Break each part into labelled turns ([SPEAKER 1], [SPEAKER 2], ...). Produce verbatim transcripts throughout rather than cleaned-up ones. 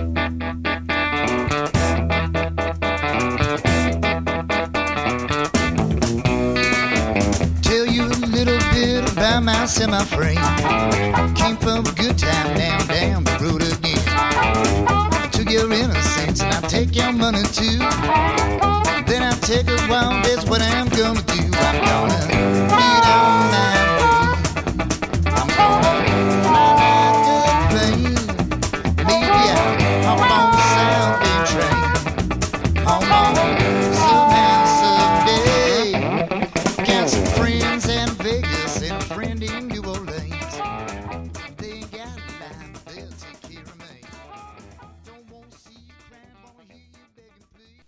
[SPEAKER 1] Tell you a little bit about my semi-frame. Came from a good time down, down the road again. I took your innocence and I take your money too. Then I take a wild, that's what I'm gonna do. I'm gonna beat on my way. I'm gonna fly like a plane. Maybe I'll hop on the Southern train. Home on somehow, someday. Got some friends in Vegas and a friend in New Orleans. They ain't got a line, they'll take care of me. Don't wanna see you crying, wanna hear you begging, please.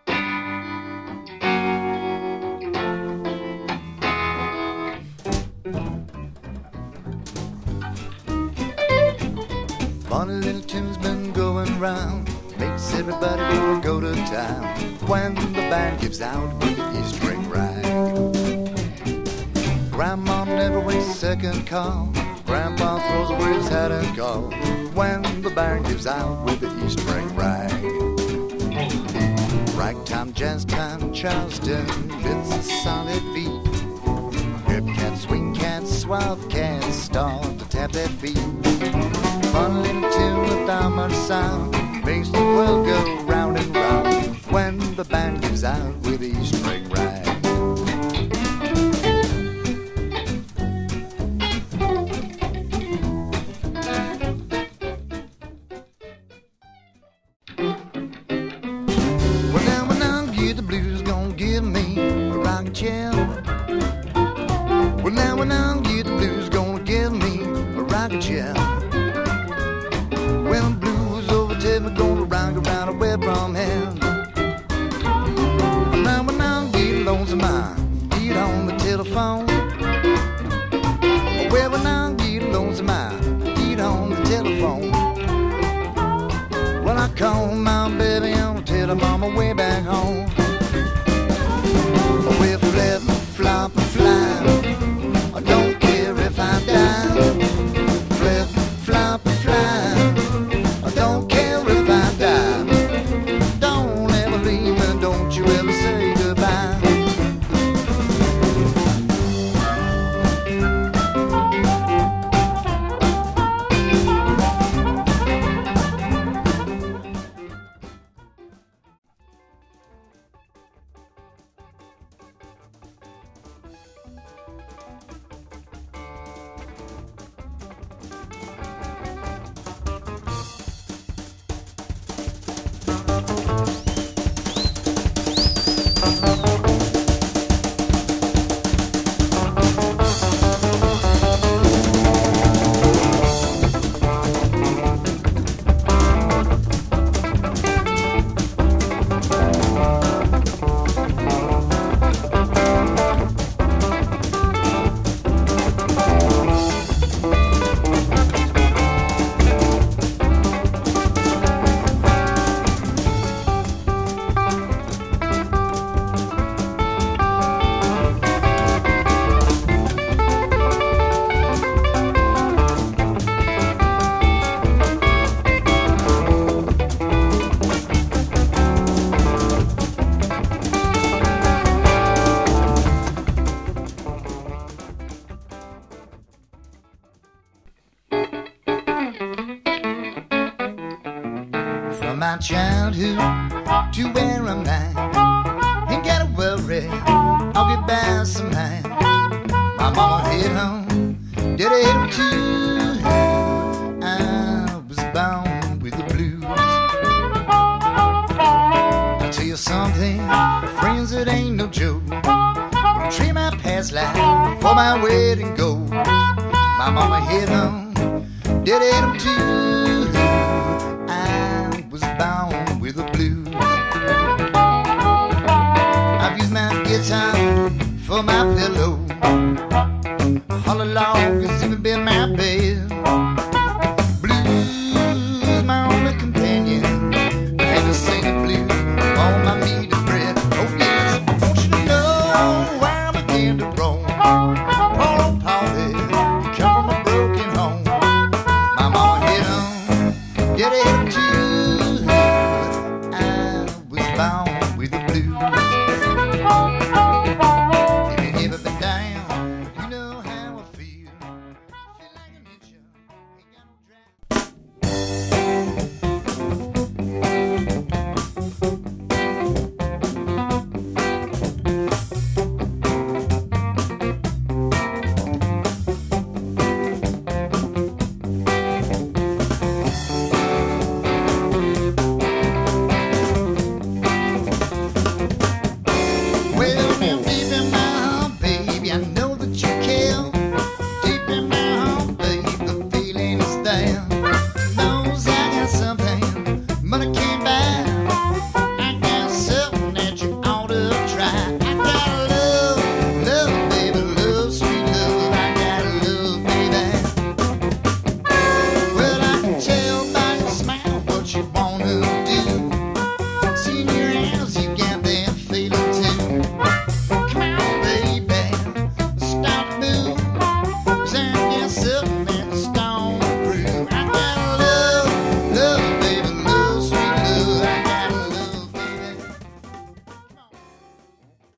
[SPEAKER 1] Funny little tune's been going round, makes everybody wanna go to town. When the band gives out with the E string rag, Grandma never waits a second call. Grandpa throws away his hat and call. When the band gives out with the E string rag. Ragtime, jazz time, Charleston, it's a solid beat. Hip cats, swing cats, suave cats start to tap their feet. Fun little tune without much sound makes the world go round and round. When the band gives out with the E string rag. Well, now when I get the blues, gonna give me a rockin' chair. Well, now when I get the blues, gonna give me a rockin' chair. When the blues overtake me, gonna rock around away from him. Now when I get lonesome, I get on the telephone. Well, when I get lonesome, I get on the telephone. Well, I call my baby and tell her I'm on my way back home. We're flip, flop, fly. I don't care if I die. Flip, flop, fly. I don't care if I die. Don't ever leave me, don't you ever say goodbye. From my childhood to where I'm at, ain't gotta worry, I'll get by somehow. My mama hit home, daddy hit him too. I was born with the blues. I'll tell you something, friends, it ain't no joke. Gonna trade my past life for my wedding gold. My mama hit home, daddy hit him too. Bound with the blues. I've used my guitar for my pillow. All along it's even been my bed. Blues, my only companion. I had to sing the blues on my meat and bread. Oh yes, I want you to know why I began to roam. All on party, come from a broken home. My mama hit him, daddy hit him too.